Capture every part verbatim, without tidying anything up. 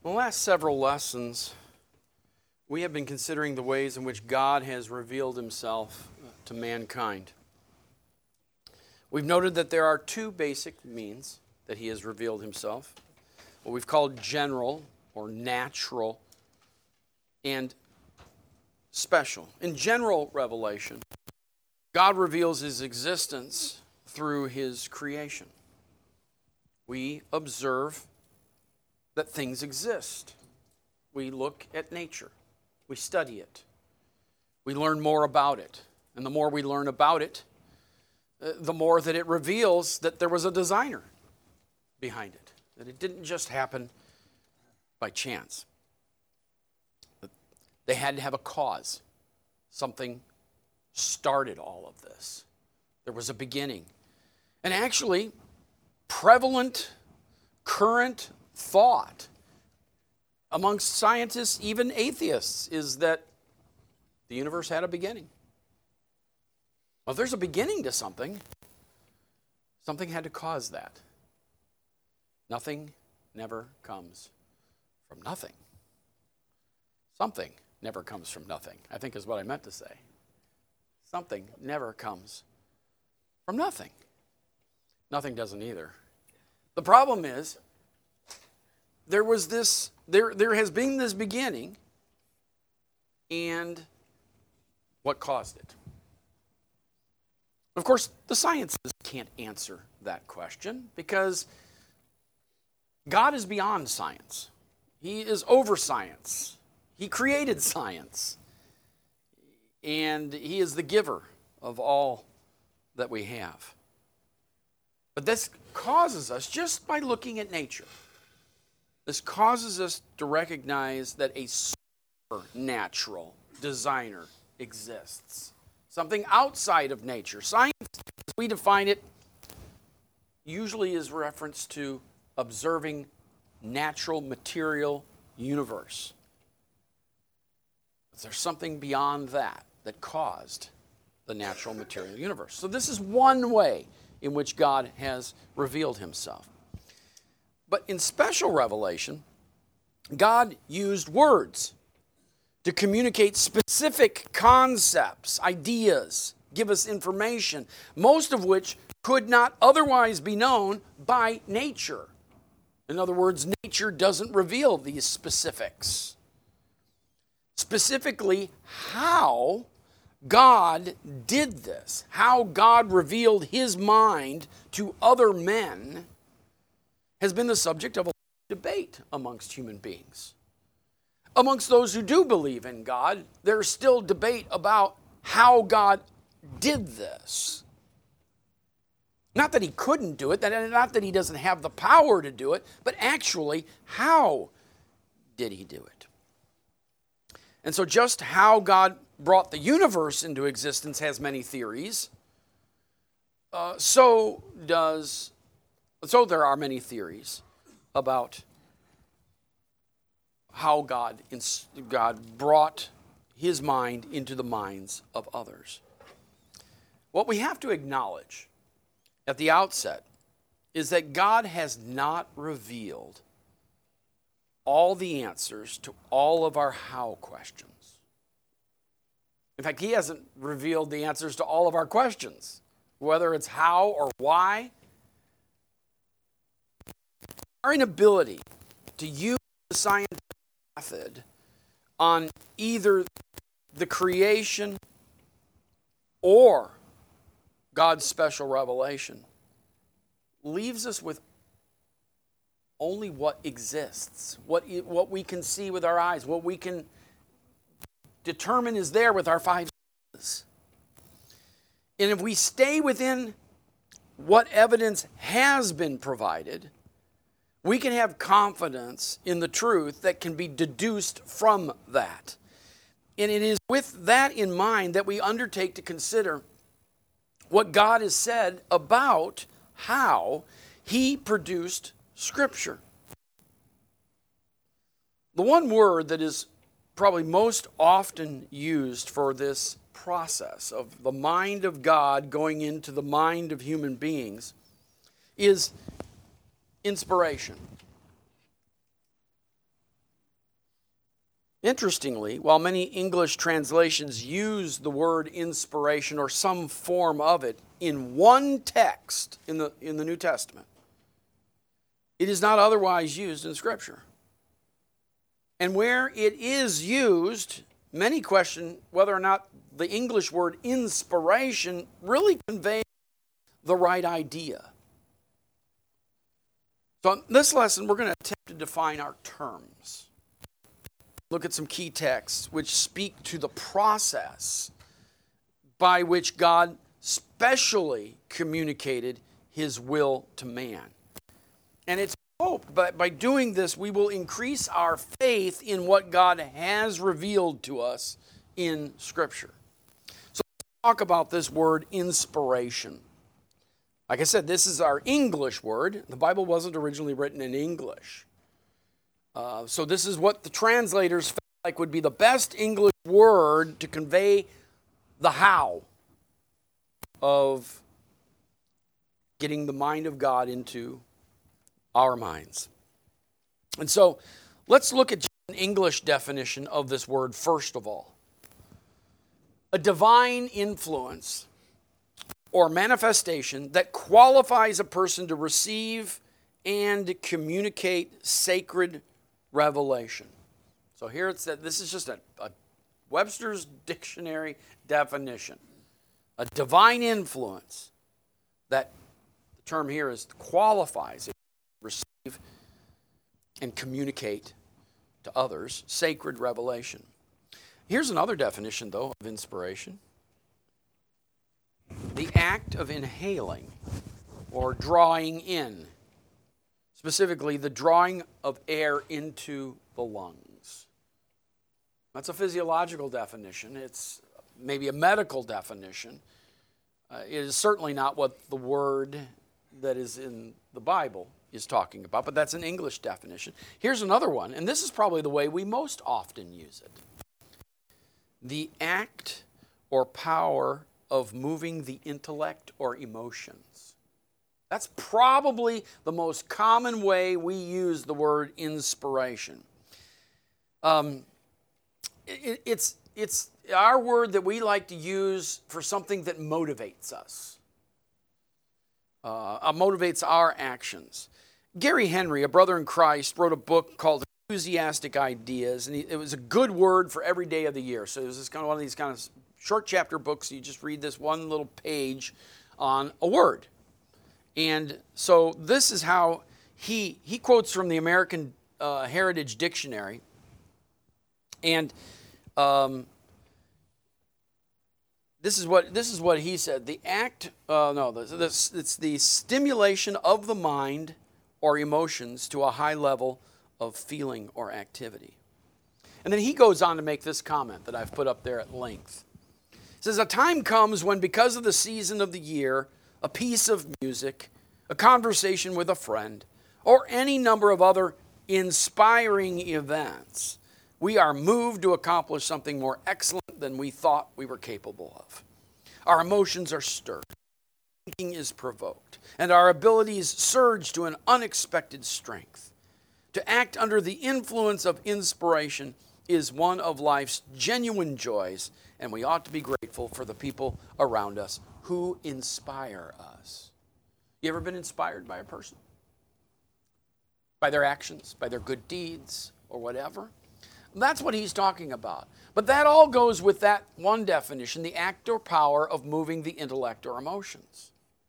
The last several lessons, we have been considering the ways in which God has revealed himself to mankind. We've noted that there are two basic means that he has revealed himself, what we've called general or natural and special. In general revelation, God reveals his existence through his creation. We observe that things exist. We look at nature. We study it. We learn more about it. And the more we learn about it, the more that it reveals that there was a designer behind it. That it didn't just happen by chance. They had to have a cause. Something started all of this. There was a beginning. And actually, prevalent, current thought amongst scientists, even atheists, is that the universe had a beginning. Well, if there's a beginning to something, something had to cause that. Nothing never comes from nothing. Something never comes from nothing, I think is what I meant to say. Something never comes from nothing. Nothing doesn't either. The problem is, there was this, there, there has been this beginning, and what caused it? Of course, the sciences can't answer that question because God is beyond science. He is over science. He created science. And he is the giver of all that we have. But this causes us, just by looking at nature, this causes us to recognize that a supernatural designer exists. Something outside of nature. Science, as we define it, usually is reference to observing natural material universe. But there's something beyond that that caused the natural material universe. So this is one way in which God has revealed himself. But in special revelation, God used words to communicate specific concepts, ideas, give us information, most of which could not otherwise be known by nature. In other words, nature doesn't reveal these specifics. Specifically, how God did this, how God revealed his mind to other men, has been the subject of a debate amongst human beings. Amongst those who do believe in God, there's still debate about how God did this. Not that he couldn't do it, not that he doesn't have the power to do it, but actually, how did he do it? And so just how God brought the universe into existence has many theories. Uh, so does, so there are many theories about how God, God brought his mind into the minds of others. What we have to acknowledge at the outset is that God has not revealed all the answers to all of our how questions. In fact, he hasn't revealed the answers to all of our questions, whether it's how or why. Our inability to use the scientific method on either the creation or God's special revelation leaves us with only what exists, what, what we can see with our eyes, what we can determine is there with our five senses. And if we stay within what evidence has been provided, we can have confidence in the truth that can be deduced from that. And it is with that in mind that we undertake to consider what God has said about how he produced Scripture. The one word that is probably most often used for this process of the mind of God going into the mind of human beings is inspiration. Interestingly, while many English translations use the word inspiration or some form of it in one text in the, in the New Testament, it is not otherwise used in Scripture. And where it is used, many question whether or not the English word inspiration really conveys the right idea. So in this lesson, we're going to attempt to define our terms. Look at some key texts which speak to the process by which God specially communicated his will to man. And it's hoped that by doing this, we will increase our faith in what God has revealed to us in Scripture. So let's talk about this word inspiration. Like I said, this is our English word. The Bible wasn't originally written in English. Uh, so this is what the translators felt like would be the best English word to convey the how of getting the mind of God into our minds. And so let's look at an English definition of this word first of all. A divine influence or manifestation that qualifies a person to receive and communicate sacred revelation. So here it's that this is just a, a Webster's dictionary definition. A divine influence that the term here is qualifies, receive and communicate to others sacred revelation. Here's another definition though of inspiration. The act of inhaling or drawing in. Specifically, the drawing of air into the lungs. That's a physiological definition. It's maybe a medical definition. Uh, it is certainly not what the word that is in the Bible is talking about, but that's an English definition. Here's another one, and this is probably the way we most often use it. The act or power of moving the intellect or emotions. That's probably the most common way we use the word inspiration. Um, it, it's, it's our word that we like to use for something that motivates us, uh, motivates our actions. Gary Henry, a brother in Christ, wrote a book called Enthusiastic Ideas, and he, it was a good word for every day of the year. So it was just kind of one of these kind of short chapter books. You just read this one little page on a word. And so this is how he he quotes from the American uh, Heritage Dictionary. And um, this is what this is what he said. The act, uh, no, this, this, it's the stimulation of the mind or emotions to a high level of feeling or activity. And then he goes on to make this comment that I've put up there at length. He says, a time comes when because of the season of the year, a piece of music, a conversation with a friend, or any number of other inspiring events, we are moved to accomplish something more excellent than we thought we were capable of. Our emotions are stirred, thinking is provoked, and our abilities surge to an unexpected strength. To act under the influence of inspiration is one of life's genuine joys, and we ought to be grateful for the people around us who inspire us. You ever been inspired by a person? By their actions, by their good deeds, or whatever? That's what he's talking about. But that all goes with that one definition, the act or power of moving the intellect or emotions.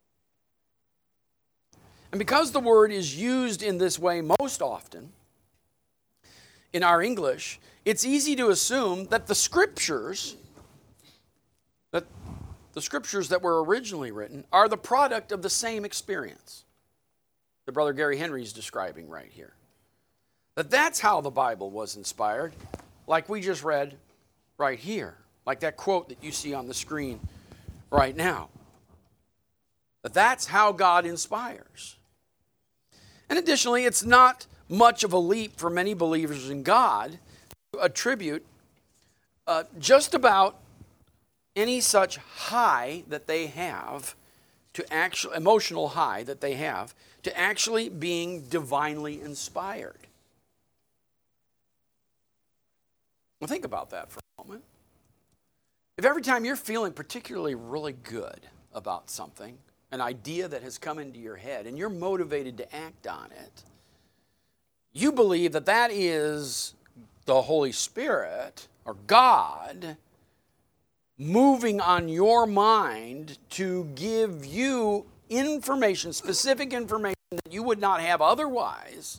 And because the word is used in this way most often in our English, it's easy to assume that the scriptures, that the scriptures that were originally written are the product of the same experience that Brother Gary Henry is describing right here. That that's how the Bible was inspired, like we just read right here, like that quote that you see on the screen right now. That that's how God inspires. And additionally, it's not much of a leap for many believers in God to attribute uh, just about any such high that they have to actual emotional high that they have to actually being divinely inspired. Well, think about that for a moment. If every time you're feeling particularly really good about something, an idea that has come into your head, and you're motivated to act on it, you believe that that is the Holy Spirit or God moving on your mind to give you information, specific information that you would not have otherwise,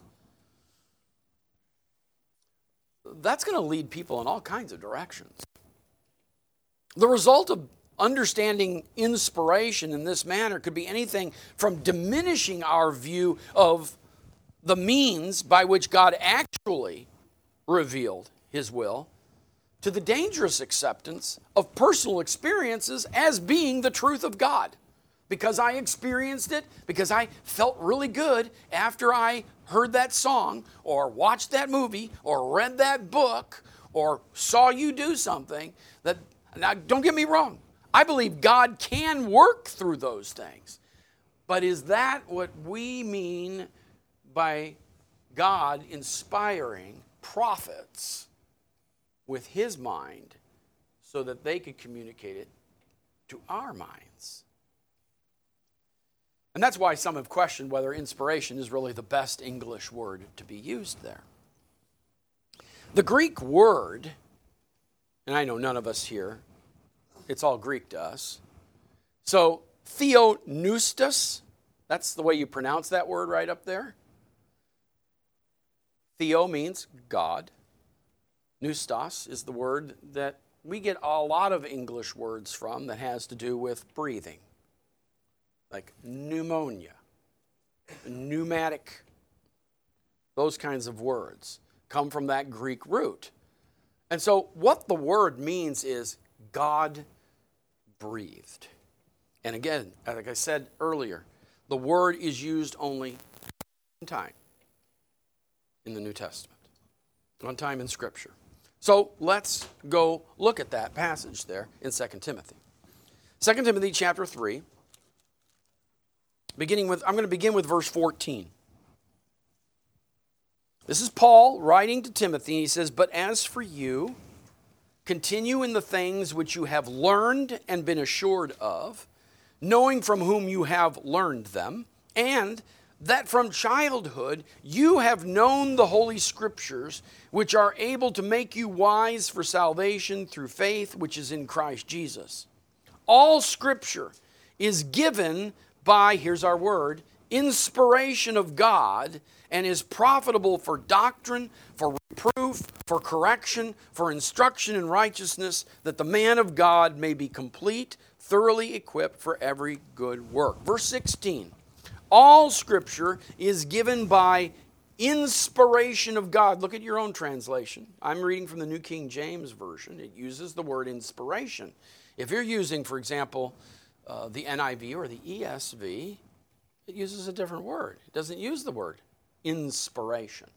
that's going to lead people in all kinds of directions. The result of understanding inspiration in this manner could be anything from diminishing our view of the means by which God actually revealed his will to the dangerous acceptance of personal experiences as being the truth of God. Because I experienced it, because I felt really good after I heard that song, or watched that movie, or read that book, or saw you do something. That, now, don't get me wrong. I believe God can work through those things. But is that what we mean by God inspiring prophets with his mind so that they could communicate it to our minds? And that's why some have questioned whether inspiration is really the best English word to be used there. The Greek word, and I know none of us here, it's all Greek to us. So, theopneustos, that's the way you pronounce that word right up there. Theo means God. Pneustos is the word that we get a lot of English words from that has to do with breathing. Like pneumonia, pneumatic, those kinds of words come from that Greek root. And so what the word means is God breathed. And again, like I said earlier, the word is used only one time in the New Testament, one time in Scripture. So let's go look at that passage there in Second Timothy. Second Timothy chapter three. Beginning with, I'm going to begin with verse fourteen. This is Paul writing to Timothy. He says, "But as for you, continue in the things which you have learned and been assured of, knowing from whom you have learned them, and that from childhood you have known the Holy Scriptures, which are able to make you wise for salvation through faith which is in Christ Jesus. All Scripture is given by," here's our word, "inspiration of God, and is profitable for doctrine, for reproof, for correction, for instruction in righteousness, that the man of God may be complete, thoroughly equipped for every good work." Verse sixteen, all Scripture is given by inspiration of God. Look at your own translation. I'm reading from the New King James Version. It uses the word inspiration. If you're using, for example, Uh, the N I V or the E S V, it uses a different word. It doesn't use the word inspiration.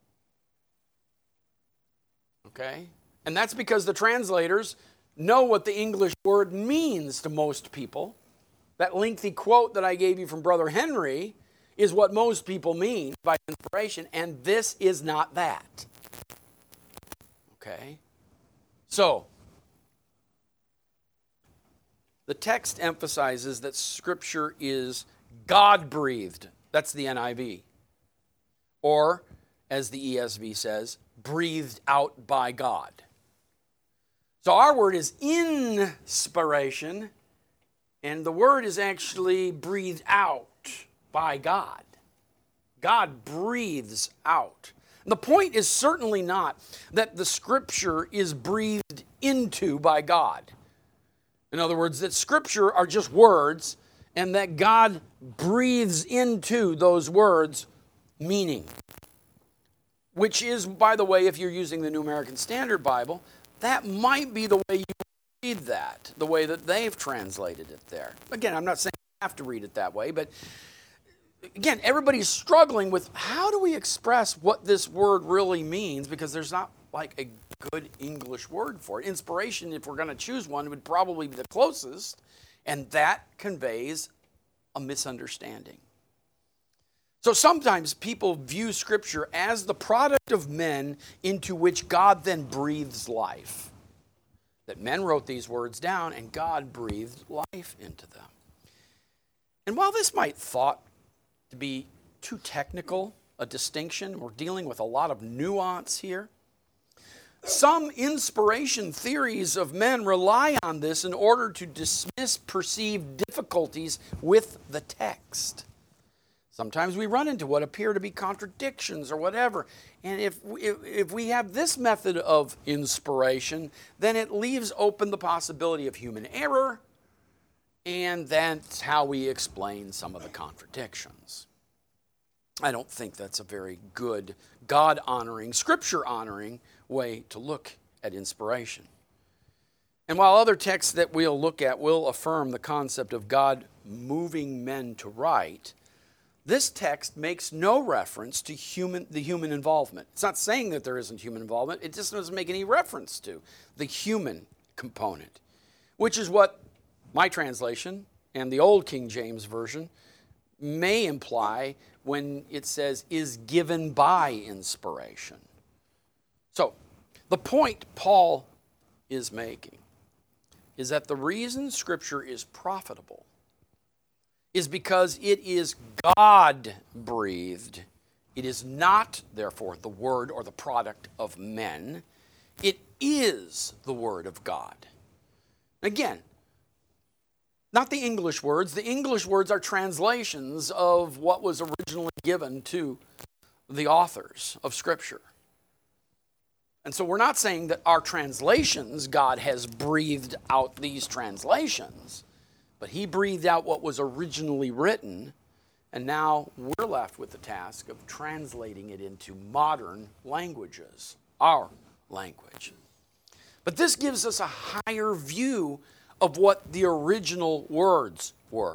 Okay? And that's because the translators know what the English word means to most people. That lengthy quote that I gave you from Brother Henry is what most people mean by inspiration, and this is not that. Okay? So, the text emphasizes that Scripture is God-breathed. That's the N I V. Or, as the E S V says, breathed out by God. So our word is inspiration, and the word is actually breathed out by God. God breathes out. And the point is certainly not that the Scripture is breathed into by God. In other words, that Scripture are just words, and that God breathes into those words meaning. Which is, by the way, if you're using the New American Standard Bible, that might be the way you read that, the way that they've translated it there. Again, I'm not saying you have to read it that way, but again, everybody's struggling with how do we express what this word really means, because there's not like a good English word for it. Inspiration, if we're going to choose one, would probably be the closest, and that conveys a misunderstanding. So sometimes people view Scripture as the product of men into which God then breathes life. That men wrote these words down and God breathed life into them. And while this might thought to be too technical a distinction, we're dealing with a lot of nuance here. Some inspiration theories of men rely on this in order to dismiss perceived difficulties with the text. Sometimes we run into what appear to be contradictions or whatever. And if, if, if we have this method of inspiration, then it leaves open the possibility of human error, and that's how we explain some of the contradictions. I don't think that's a very good God-honoring, Scripture-honoring way to look at inspiration. And while other texts that we'll look at will affirm the concept of God moving men to write, this text makes no reference to human, the human involvement. It's not saying that there isn't human involvement. It just doesn't make any reference to the human component, which is what my translation and the old King James Version may imply when it says is given by inspiration. So, the point Paul is making is that the reason Scripture is profitable is because it is God-breathed. It is not, therefore, the word or the product of men. It is the Word of God. Again, not the English words. The English words are translations of what was originally given to the authors of Scripture. And so we're not saying that our translations, God has breathed out these translations, but He breathed out what was originally written, and now we're left with the task of translating it into modern languages, our language. But this gives us a higher view of what the original words were.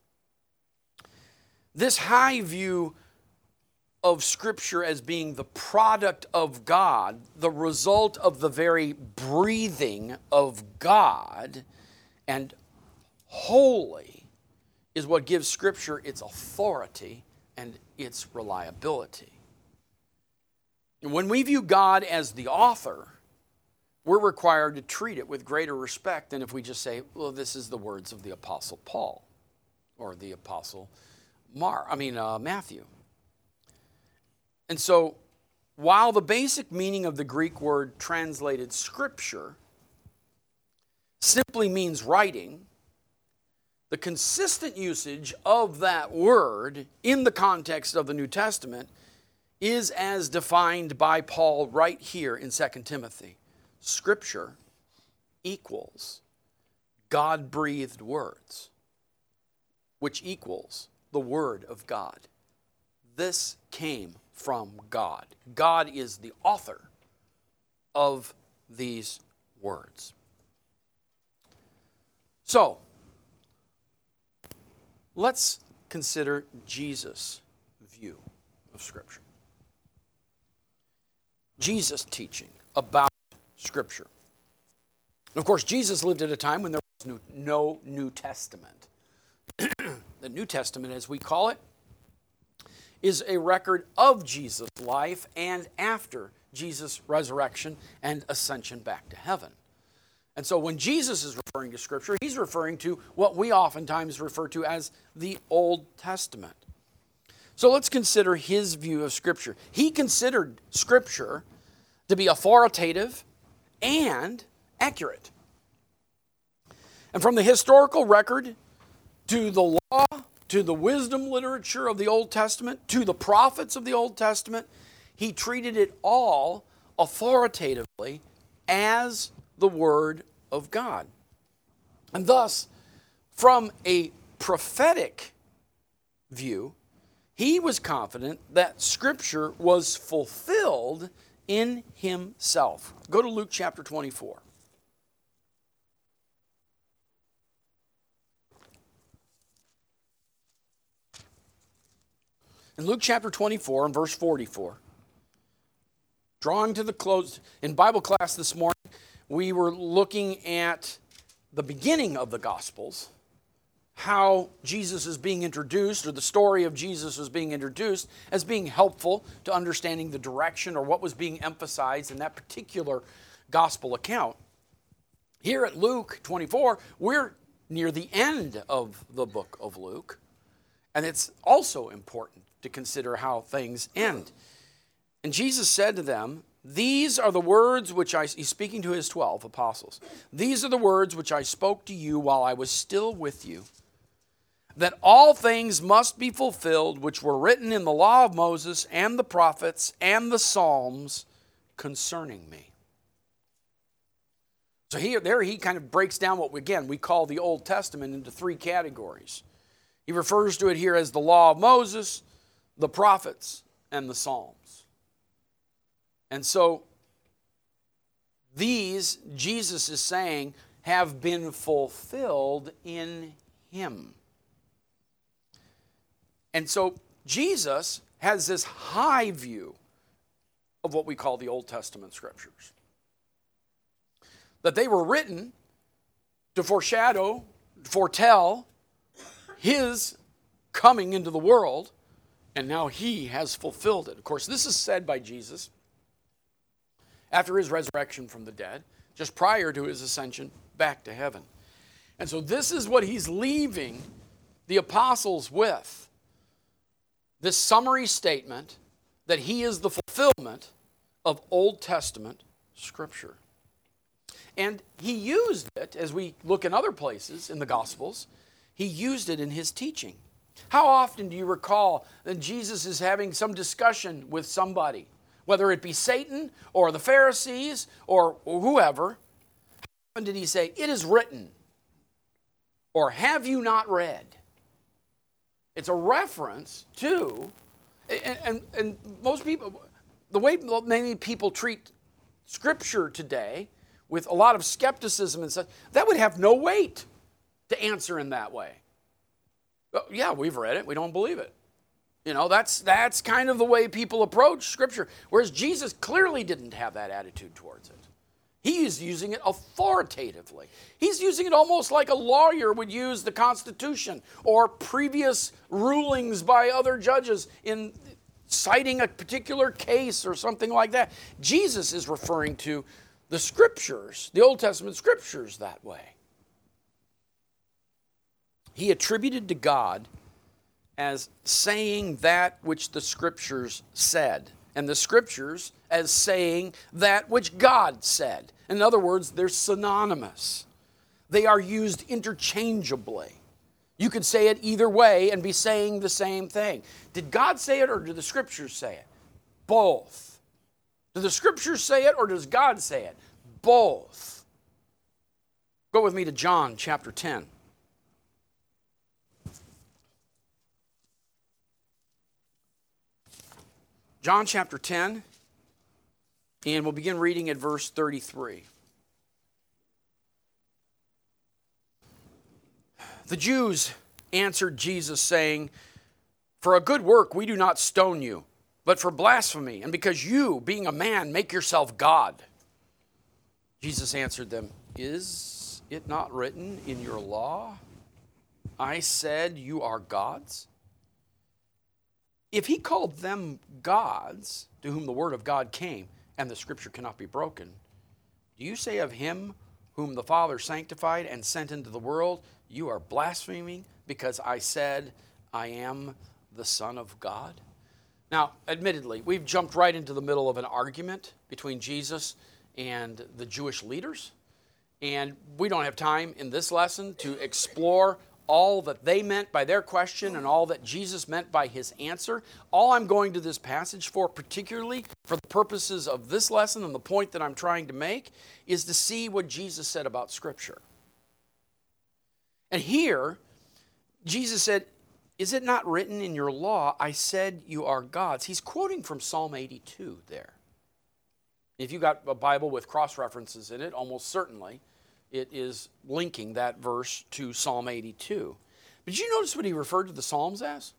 This high view of Scripture as being the product of God, the result of the very breathing of God, and holy, is what gives Scripture its authority and its reliability. When we view God as the author, we're required to treat it with greater respect than if we just say, well, this is the words of the Apostle Paul or the Apostle Mar, I mean uh, Matthew. And so, while the basic meaning of the Greek word translated Scripture simply means writing, the consistent usage of that word in the context of the New Testament is as defined by Paul right here in Second Timothy. Scripture equals God-breathed words, which equals the Word of God. This came from God. God is the author of these words. So, let's consider Jesus' view of Scripture. Jesus' teaching about Scripture. And of course, Jesus lived at a time when there was no New Testament. The New Testament, as we call it, is a record of Jesus' life and after Jesus' resurrection and ascension back to heaven. And so when Jesus is referring to Scripture, he's referring to what we oftentimes refer to as the Old Testament. So let's consider his view of Scripture. He considered Scripture to be authoritative and accurate. And from the historical record to the law, to the wisdom literature of the Old Testament, to the prophets of the Old Testament, he treated it all authoritatively as the Word of God. And thus, from a prophetic view, he was confident that Scripture was fulfilled in himself. Go to Luke chapter twenty-four. In Luke chapter twenty-four and verse forty-four, drawing to the close, in Bible class this morning, we were looking at the beginning of the Gospels, how Jesus is being introduced, or the story of Jesus is being introduced, as being helpful to understanding the direction or what was being emphasized in that particular gospel account. Here at Luke twenty-four, we're near the end of the book of Luke, and it's also important to consider how things end. And Jesus said to them, "These are the words which I," he's speaking to his twelve apostles, "these are the words which I spoke to you while I was still with you, that all things must be fulfilled which were written in the law of Moses and the prophets and the Psalms concerning me." So here, there he kind of breaks down what, again, we call the Old Testament into three categories. He refers to it here as the law of Moses, the prophets, and the Psalms. And so these, Jesus is saying, have been fulfilled in him. And so Jesus has this high view of what we call the Old Testament scriptures. That they were written to foreshadow, foretell his coming into the world, and now he has fulfilled it. Of course, this is said by Jesus after his resurrection from the dead, just prior to his ascension back to heaven. And so this is what he's leaving the apostles with. This summary statement that he is the fulfillment of Old Testament scripture. And he used it, as we look in other places in the Gospels, he used it in his teaching. How often do you recall that Jesus is having some discussion with somebody, whether it be Satan or the Pharisees or whoever? How often did he say, "It is written," or "Have you not read?" It's a reference to, and, and, and most people, the way many people treat Scripture today, with a lot of skepticism and such, that would have no weight to answer in that way. Well, yeah, we've read it. We don't believe it. You know, that's that's kind of the way people approach Scripture. Whereas Jesus clearly didn't have that attitude towards it. He is using it authoritatively. He's using it almost like a lawyer would use the Constitution or previous rulings by other judges in citing a particular case or something like that. Jesus is referring to the Scriptures, the Old Testament Scriptures, that way. He attributed to God as saying that which the Scriptures said, and the Scriptures as saying that which God said. In other words, they're synonymous. They are used interchangeably. You could say it either way and be saying the same thing. Did God say it or did the Scriptures say it? Both. Do the Scriptures say it or does God say it? Both. Go with me to John chapter ten. John chapter ten, and we'll begin reading at verse thirty-three. The Jews answered Jesus, saying, "For a good work we do not stone you, but for blasphemy, and because you, being a man, make yourself God." Jesus answered them, "Is it not written in your law, I said you are gods?" If he called them gods, to whom the word of God came, and the Scripture cannot be broken, do you say of him whom the Father sanctified and sent into the world, you are blaspheming because I said I am the Son of God? Now, admittedly, we've jumped right into the middle of an argument between Jesus and the Jewish leaders, and we don't have time in this lesson to explore all that they meant by their question and all that Jesus meant by his answer. All I'm going to this passage for, particularly for the purposes of this lesson and the point that I'm trying to make, is to see what Jesus said about Scripture. And here, Jesus said, "Is it not written in your law, I said you are gods?" He's quoting from Psalm eighty-two there. If you've got a Bible with cross-references in it, almost certainly it is linking that verse to Psalm eighty-two. But did you notice what he referred to the Psalms as?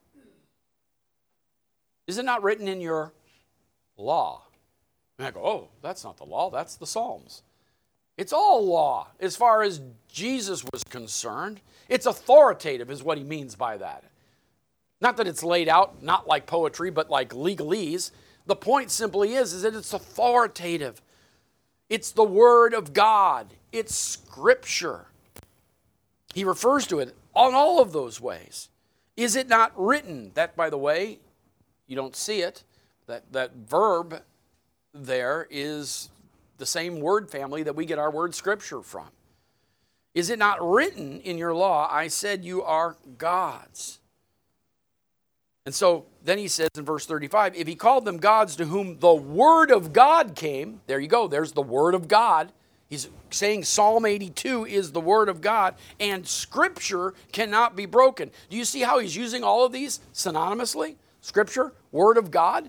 Is it not written in your law? And I go, oh, that's not the law, that's the Psalms. It's all law as far as Jesus was concerned. It's authoritative is what he means by that. Not that it's laid out, not like poetry, but like legalese. The point simply is, is that it's authoritative. It's the Word of God. It's Scripture. He refers to it on all of those ways. Is it not written? That, by the way, you don't see it. That, that verb there is the same word family that we get our word Scripture from. Is it not written in your law, I said you are gods? And so then he says in verse thirty-five, if he called them gods to whom the word of God came, there you go, there's the word of God. He's saying Psalm eighty-two is the word of God, and Scripture cannot be broken. Do you see how he's using all of these synonymously? Scripture, word of God,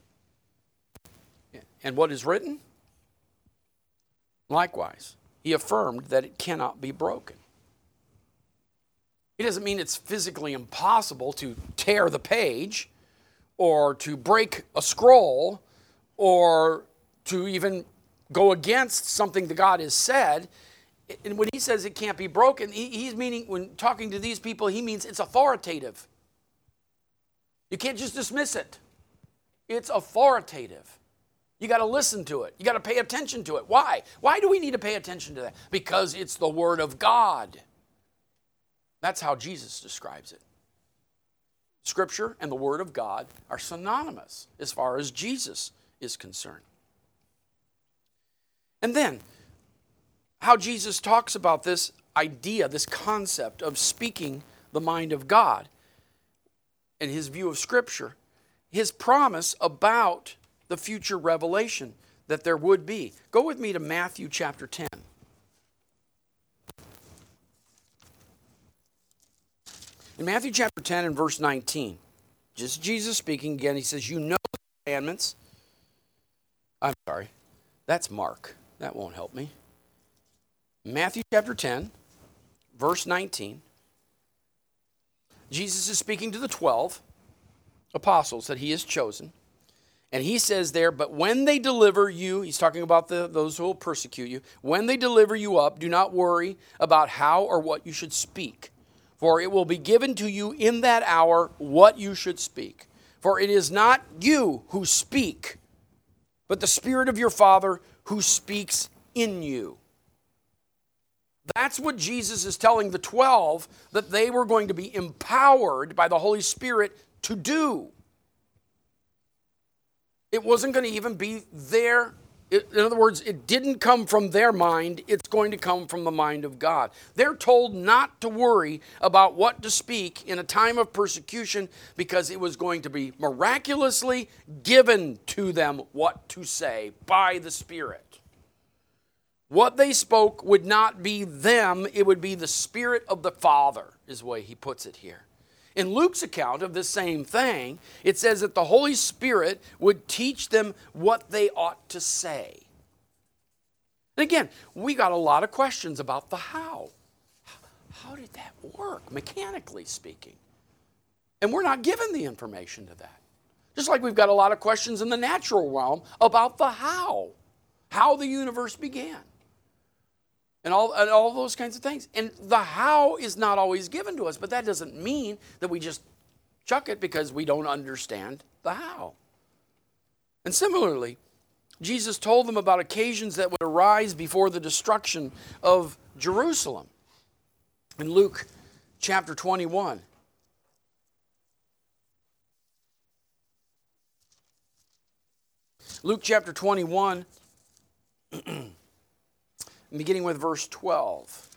and what is written? Likewise, he affirmed that it cannot be broken. It doesn't mean it's physically impossible to tear the page or to break a scroll or to even go against something that God has said. And when he says it can't be broken, he's meaning, when talking to these people, he means it's authoritative. You can't just dismiss it. It's authoritative. You got to listen to it. You got to pay attention to it. Why? Why do we need to pay attention to that? Because it's the Word of God. That's how Jesus describes it. Scripture and the Word of God are synonymous as far as Jesus is concerned. And then, how Jesus talks about this idea, this concept of speaking the mind of God and his view of Scripture, his promise about the future revelation that there would be. Go with me to Matthew chapter ten. In Matthew chapter ten and verse nineteen, just Jesus speaking again, he says, you know the commandments. I'm sorry, that's Mark. That won't help me. Matthew chapter ten, verse nineteen. Jesus is speaking to the twelve apostles that he has chosen. And he says there, but when they deliver you, he's talking about the, those who will persecute you, when they deliver you up, do not worry about how or what you should speak. For it will be given to you in that hour what you should speak. For it is not you who speak, but the Spirit of your Father who speaks in you. That's what Jesus is telling the twelve that they were going to be empowered by the Holy Spirit to do. It wasn't going to even be their, in other words, it didn't come from their mind. It's going to come from the mind of God. They're told not to worry about what to speak in a time of persecution because it was going to be miraculously given to them what to say by the Spirit. What they spoke would not be them, it would be the Spirit of the Father, is the way he puts it here. In Luke's account of this same thing, it says that the Holy Spirit would teach them what they ought to say. And again, we got a lot of questions about the how. How did that work, mechanically speaking? And we're not given the information to that. Just like we've got a lot of questions in the natural realm about the how. How the universe began. And all, and all those kinds of things. And the how is not always given to us, but that doesn't mean that we just chuck it because we don't understand the how. And similarly, Jesus told them about occasions that would arise before the destruction of Jerusalem. In Luke chapter twenty-one. Luke chapter twenty-one, beginning with verse twelve.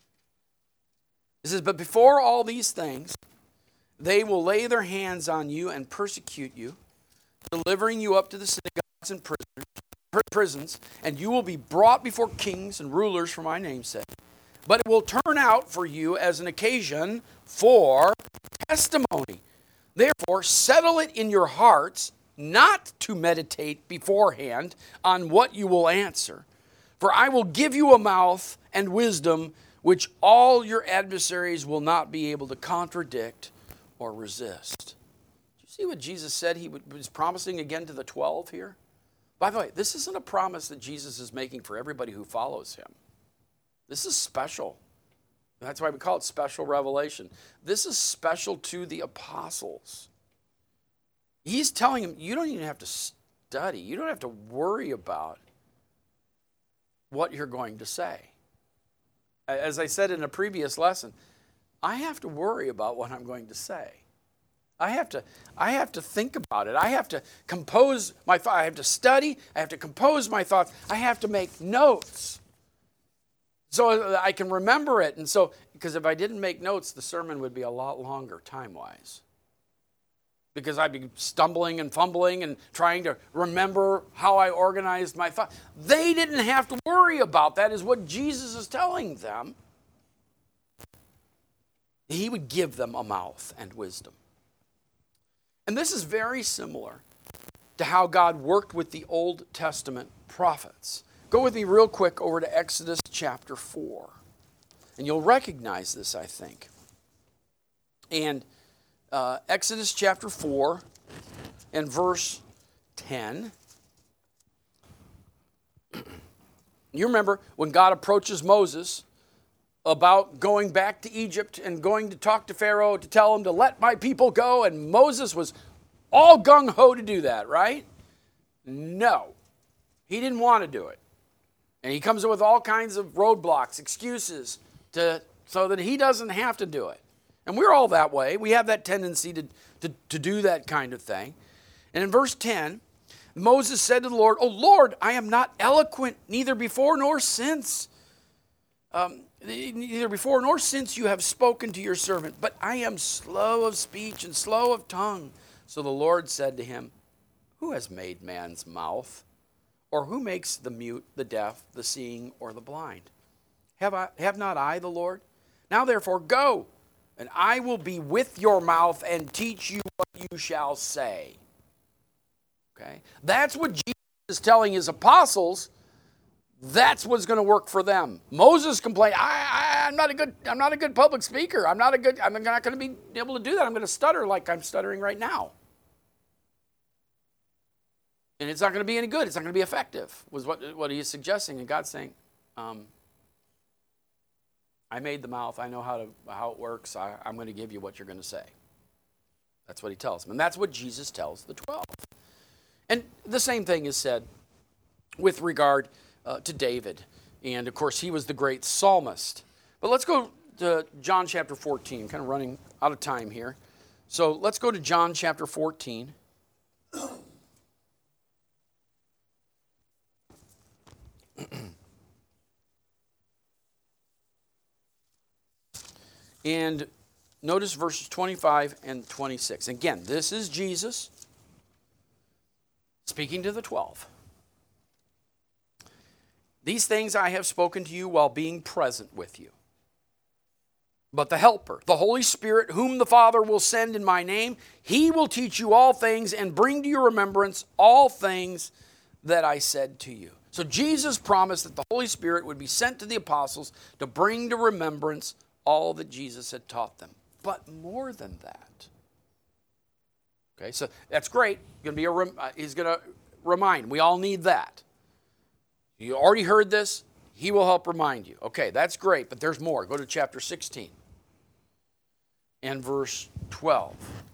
It says, but before all these things, they will lay their hands on you and persecute you, delivering you up to the synagogues and prisons, prisons, and you will be brought before kings and rulers for my name's sake. But it will turn out for you as an occasion for testimony. Therefore, settle it in your hearts not to meditate beforehand on what you will answer. For I will give you a mouth and wisdom which all your adversaries will not be able to contradict or resist. Do you see what Jesus said he was promising again to the twelve here? By the way, this isn't a promise that Jesus is making for everybody who follows him. This is special. That's why we call it special revelation. This is special to the apostles. He's telling them, you don't even have to study. You don't have to worry about what you're going to say. As I said in a previous lesson, I have to worry about what I'm going to say. I have to, I have to think about it. I have to compose my thoughts. I have to study. I have to compose my thoughts. I have to make notes so I can remember it. And so, because if I didn't make notes, the sermon would be a lot longer time-wise. Because I'd be stumbling and fumbling and trying to remember how I organized my thoughts. They didn't have to worry about that, is what Jesus is telling them. He would give them a mouth and wisdom. And this is very similar to how God worked with the Old Testament prophets. Go with me real quick over to Exodus chapter four. And you'll recognize this, I think. And uh, Exodus chapter four and verse ten. You remember when God approaches Moses about going back to Egypt and going to talk to Pharaoh to tell him to let my people go, and Moses was all gung-ho to do that, right? No. He didn't want to do it. And he comes up with all kinds of roadblocks, excuses, to so that he doesn't have to do it. And we're all that way. We have that tendency to, to, to do that kind of thing. And in verse ten, Moses said to the Lord, "O Lord, I am not eloquent, neither before nor since. Um, neither before nor since you have spoken to your servant, but I am slow of speech and slow of tongue." So the Lord said to him, "Who has made man's mouth? Or who makes the mute, the deaf, the seeing, or the blind? Have I, have not I the Lord? Now therefore go, and I will be with your mouth and teach you what you shall say." Okay? That's what Jesus is telling his apostles. That's what's going to work for them. Moses complained, I, I, I'm not a good, I'm not a good public speaker. I'm not a good, I'm not going to be able to do that. I'm going to stutter like I'm stuttering right now. And it's not going to be any good. It's not going to be effective, was what, what he is suggesting. And God's saying, um, I made the mouth. I know how to how it works. I, I'm going to give you what you're going to say. That's what he tells them. And that's what Jesus tells the twelve. And the same thing is said with regard uh, to David. And, of course, he was the great psalmist. But let's go to John chapter fourteen. Kind of running out of time here. So let's go to John chapter fourteen. And notice verses twenty-five and twenty-six. Again, this is Jesus speaking to the twelve. "These things I have spoken to you while being present with you. But the Helper, the Holy Spirit, whom the Father will send in my name, he will teach you all things and bring to your remembrance all things that I said to you." So Jesus promised that the Holy Spirit would be sent to the apostles to bring to remembrance all that Jesus had taught them. But more than that. Okay, so that's great. Going to be a rem- uh, he's going to remind. We all need that. You already heard this. He will help remind you. Okay, that's great, but there's more. Go to chapter sixteen and verse twelve.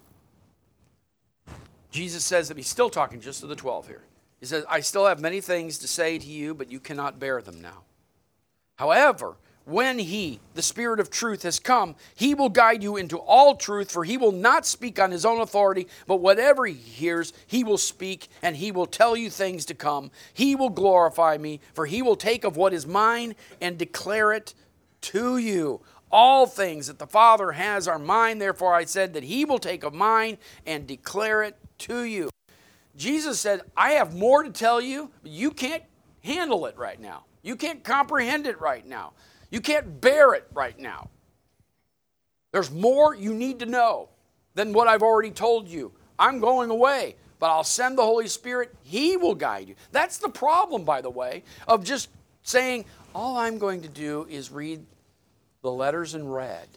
Jesus says that he's still talking just to the twelve here. He says, "I still have many things to say to you, but you cannot bear them now. However, when he, the Spirit of truth, has come, he will guide you into all truth, for he will not speak on his own authority, but whatever he hears, he will speak, and he will tell you things to come. He will glorify me, for he will take of what is mine and declare it to you. All things that the Father has are mine, therefore I said that he will take of mine and declare it to you." Jesus said, I have more to tell you, but you can't handle it right now. You can't comprehend it right now. You can't bear it right now. There's more you need to know than what I've already told you. I'm going away, but I'll send the Holy Spirit. He will guide you. That's the problem, by the way, of just saying, all I'm going to do is read the letters in red.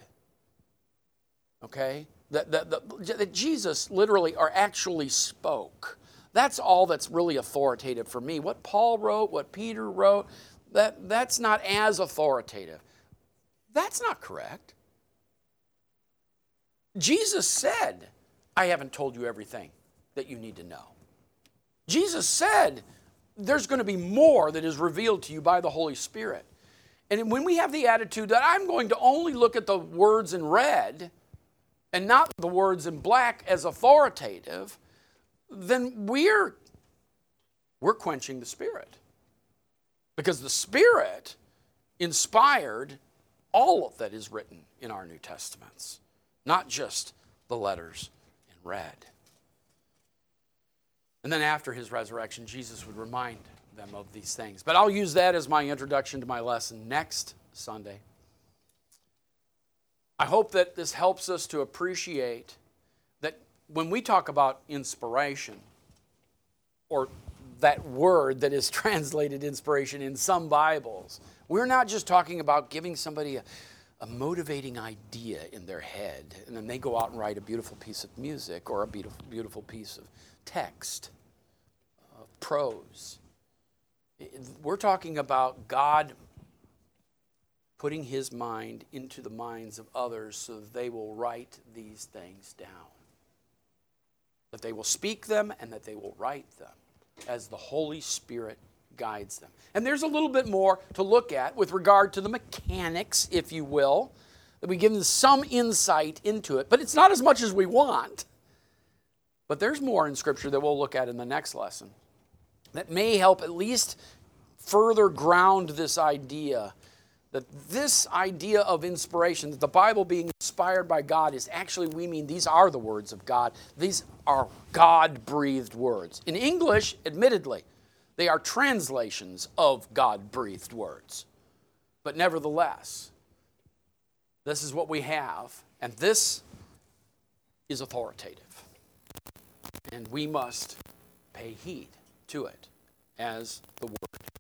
Okay? That, that, that, that Jesus literally or actually spoke. That's all that's really authoritative for me. What Paul wrote, what Peter wrote, that, that's not as authoritative. That's not correct. Jesus said, I haven't told you everything that you need to know. Jesus said, there's going to be more that is revealed to you by the Holy Spirit. And when we have the attitude that I'm going to only look at the words in red and not the words in black as authoritative, then we're, we're quenching the Spirit. Because the Spirit inspired all of that is written in our New Testaments, not just the letters in red. And then after his resurrection, Jesus would remind them of these things. But I'll use that as my introduction to my lesson next Sunday. I hope that this helps us to appreciate that when we talk about inspiration, or that word that is translated inspiration in some Bibles, we're not just talking about giving somebody a, a motivating idea in their head, and then they go out and write a beautiful piece of music or a beautiful, beautiful piece of text, uh, prose. We're talking about God putting his mind into the minds of others so that they will write these things down. That they will speak them and that they will write them as the Holy Spirit guides them. And there's a little bit more to look at with regard to the mechanics, if you will, that we give them some insight into it. But it's not as much as we want. But there's more in Scripture that we'll look at in the next lesson that may help at least further ground this idea that this idea of inspiration, that the Bible being inspired by God is actually, we mean these are the words of God. These are God-breathed words. In English, admittedly, they are translations of God-breathed words. But nevertheless, this is what we have, and this is authoritative. And we must pay heed to it as the Word